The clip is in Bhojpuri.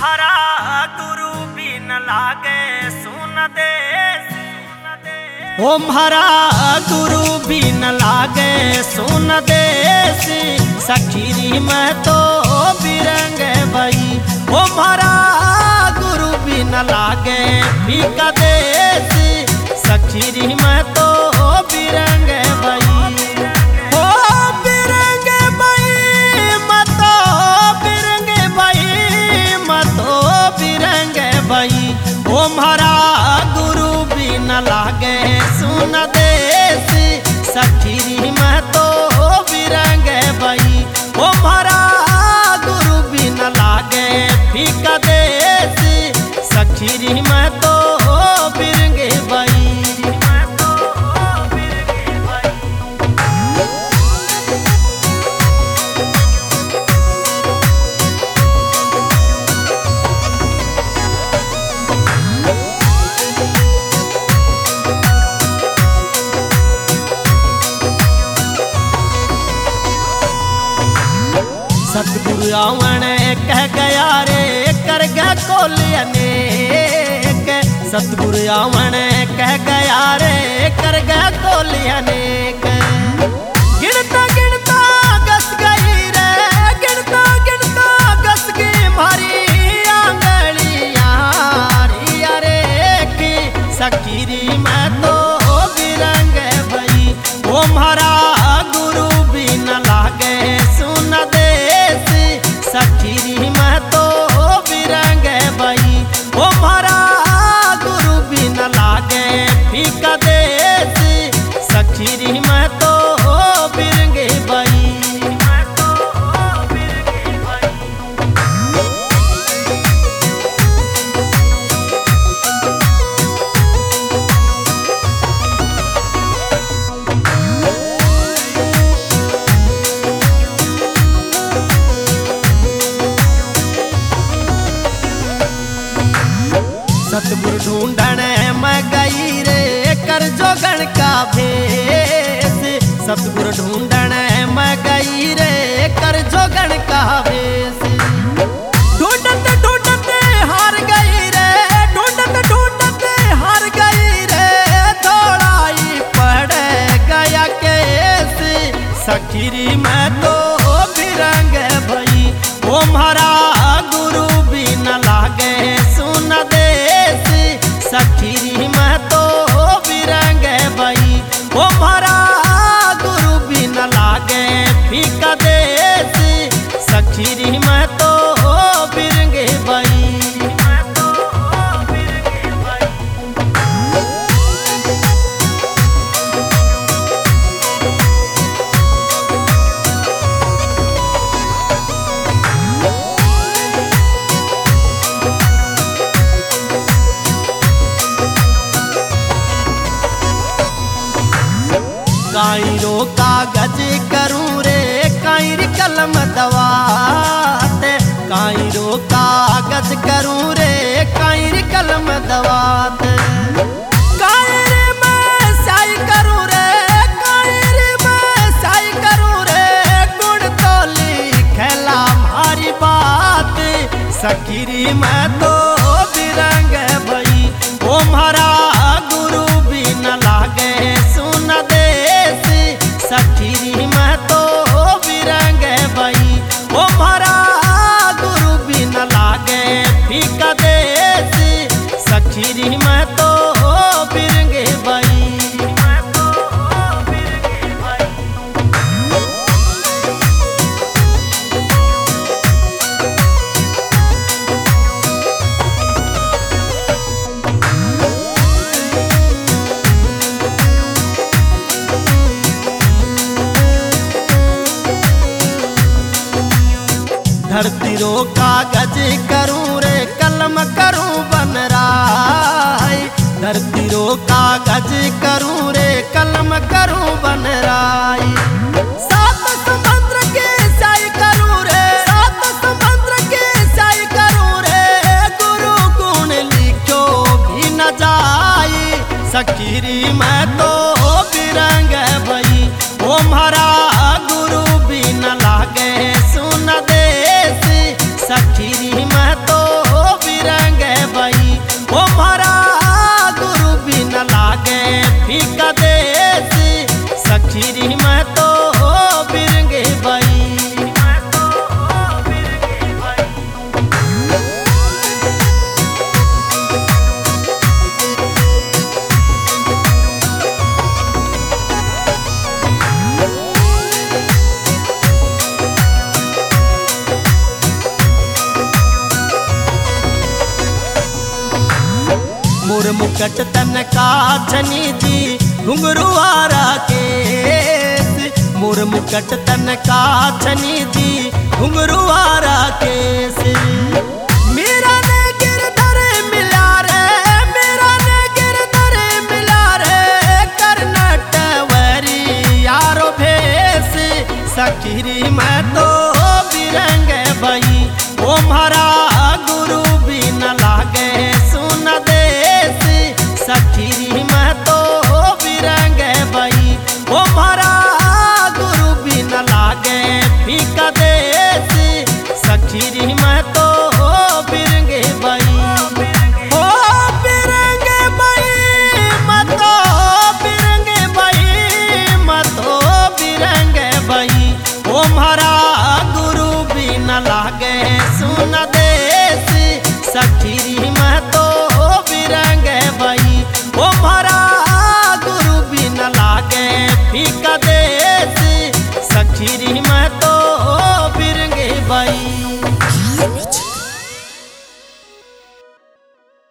तुम्हारा गुरु बिन लागे सुन दे। ओ म्हारा गुरु बिन लागे सुन देश सखीरी में तो बिरंग भई। ओ म्हारा गुरु बिन लागे फीका देश सखीरी में तो बिरंग भई। ओ बिरंग भई मतो बिरंग भई मतो बिरंग भई। ओ म्हारा गुरु बिन लागे सुन देश सखीरी में तो बिरंग भई। ओ म्हारा गुरु बिन लागे फीका देश सखीरी में तो बिरंग भई। सतगुरु आवन कह गया रे कर गया कोल अनेक। सतगुरु आवन कह गया रे कर गया कोल अनेक। गिनता गिनता गस गई रे गिनता गिनता गस गई मारी आंगलियां रे की सखीरी में तो बिरंग भई। ओ म्हारा गुरु बिन लागे सुन दे सखीरी में तो बिरंग भई। ओ म्हारा गुरु बिन लागे फीका देश सखीरी में तो बिरंग भई। सतगुरु ढूंढण मैं गई रे कर जोगण का भेष। सतगुरु ढूंढण मैं गई रे कर जोगण का भेष। ढूंढते ढूंढते हार गई रे ढूंढते ढूंढते हार गई रे थोड़ाई पड़ गया केस सखीरी में तो बिरंग भई। ओ म्हारा गुरु बिन लागे सुन दे सखीरी में तो बिरंग भई। ओ म्हारा गुरु बिन लागे फीका देश सखीरी में तो बिरंग भई। कायरो कागज करूं रे कायर कलम दवात। कायरो कागज करूं रे कायर कलम दवात। कायर में साई करूं रे कायर में साई करूं रे गुण तो लिखला हमारी बात सखीरी में तो बिरंग भई। ओ म्हारा गुरु बिन लागे सुन दे सखीरी में तो बिरंग भई। ओ म्हारा गुरु बिन लागे फीका देश सखीरी में तो बिरंग भई। धरती रो कागज करूं रे कलम करूं बनराय। धरती रो कागज करूं रे कलम करूं बनराय। सात समुद्र के साई करूं रे सात समुद्र के साई करूं रे गुरु गुण लिखो भी न जाए सखीरी में तो बिरंग भई। ओ म्हारा गुरु बिन लागे सुन देश सखीरी में तो मुकुट तन का छनी जी घुंघरुआरा केस, मोर मुकुट तन का छनी जी घुंघरुआरा केस। मेरा ने गिरधर मिला रे, मेरा ने गिरधर मिला रे, करनट वरी यारो भेस, सखीरी मैं तो बिरंग भई, ओ म्हारा गुरु भी न लागे